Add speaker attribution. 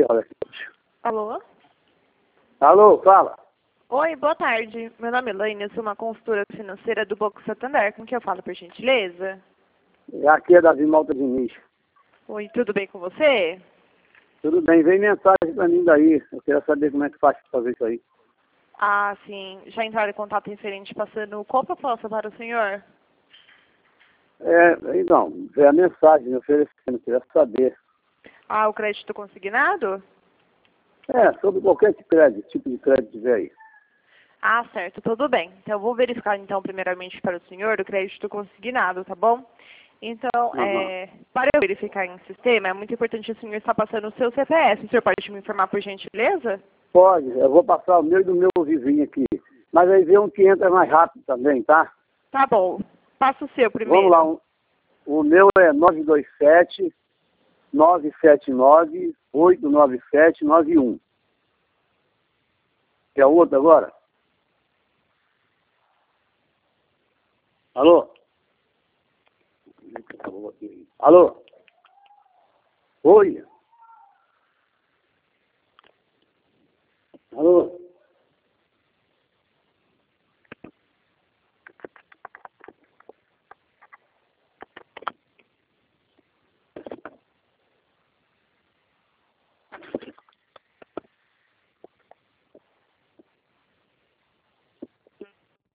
Speaker 1: Olha aqui.
Speaker 2: Alô?
Speaker 1: Alô, fala.
Speaker 2: Oi, boa tarde. Meu nome é Elaine, eu sou uma consultora financeira do Banco Santander. Com quem eu falo, por gentileza?
Speaker 1: Aqui é Davi Malta Diniz.
Speaker 2: Oi, tudo bem com você?
Speaker 1: Tudo bem, vem mensagem pra mim daí. Eu quero saber como é que faz pra fazer isso aí.
Speaker 2: Ah, sim. Já entraram em contato referente passando qual proposta para o senhor?
Speaker 1: Então, é a mensagem me oferecendo, eu queria saber.
Speaker 2: Ah, o crédito consignado?
Speaker 1: Sobre qualquer tipo de crédito tiver aí.
Speaker 2: Ah, certo, tudo bem. Então, eu vou verificar, então, primeiramente para o senhor o crédito consignado, tá bom? Então,
Speaker 1: Aham.
Speaker 2: para eu verificar em sistema, é muito importante o senhor estar passando o seu CPF. O senhor pode me informar, por gentileza?
Speaker 1: Pode, eu vou passar o meu e do meu vizinho aqui. Mas aí vê um que entra mais rápido também, tá?
Speaker 2: Tá bom. Passa o seu
Speaker 1: Vamos lá,
Speaker 2: primeiro.
Speaker 1: o meu é 927-979-89791. Quer outro agora? Alô? Alô? Oi? Alô?